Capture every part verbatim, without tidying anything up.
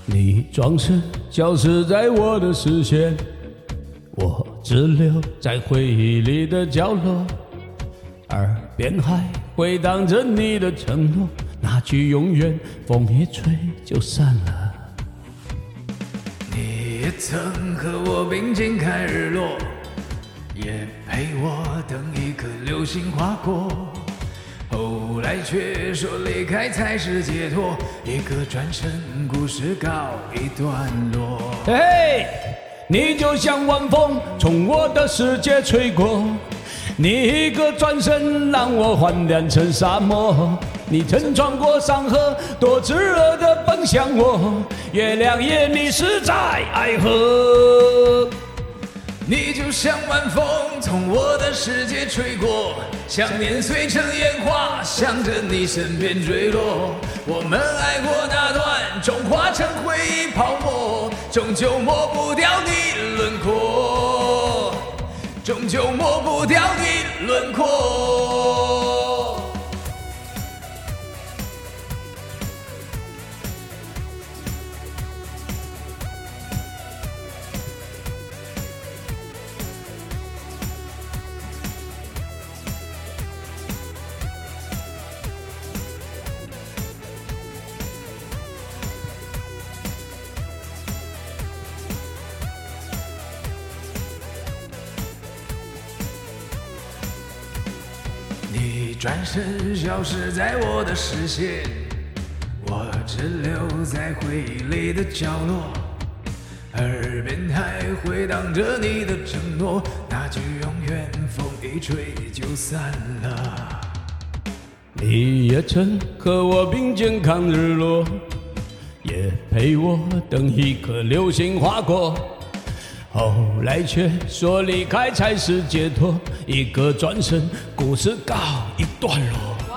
你转身消失在我的视线，我只留在回忆里的角落，耳边还回荡着你的承诺，那句永远风一吹就散了。 你也曾和我并肩看日落，也陪我等一颗流星划过，后来却说离开才是解脱，一个转身故事告一段落。 嘿，你就像晚风从我的世界吹过，你一个转身让我幻变成沙漠，你曾穿过山河，多炙热的奔向我，月亮夜你是在爱河。 你就像晚风从我的世界吹过，想念碎成烟花，向着你身边坠落。我们爱过那段，终化成回忆泡沫，终究抹不掉你轮廓，终究抹不掉你轮廓。你转身消失在我的视线，我只留在回忆里的角落，耳边还回荡着你的承诺，那句永远风一吹就散了。 你也曾和我并肩看日落，也陪我等一颗流星划过，后来却说离开才是解脱，一个转身故事告一段落。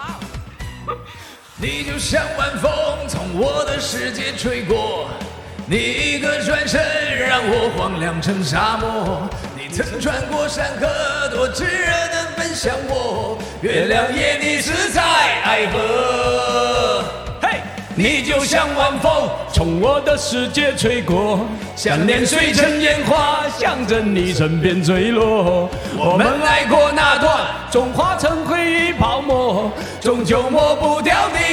你就像晚风从我的世界吹过，你一个转身让我荒凉成沙漠，你曾穿过山河，多炙热的奔向我，月亮夜你是在爱河。 你就像晚风从我的世界吹过，想念碎成烟花，向着你身边坠落。我们爱过那段，终化成回忆泡沫，终究抹不掉你